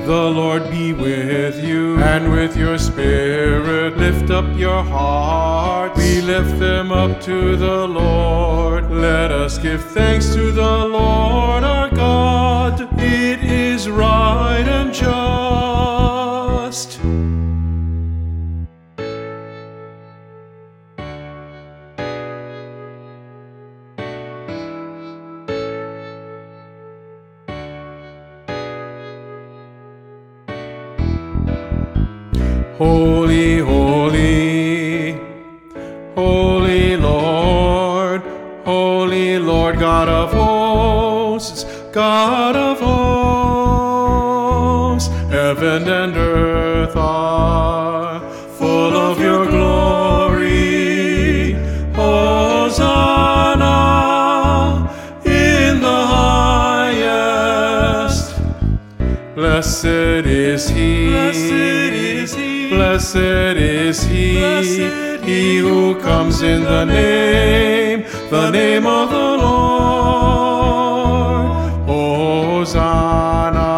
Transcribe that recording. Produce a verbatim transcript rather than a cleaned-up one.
The Lord be with you, and with your spirit. Lift up your hearts. We lift them up to the Lord. Let us give thanks to the Lord our God. It is right and just. Holy, holy, holy Lord, holy Lord, God of hosts, God of hosts. Heaven and earth are full of your glory. Hosanna in the highest. Blessed is he. Blessed is he. Blessed is he, Blessed he who comes in the name, the name of the Lord. Hosanna.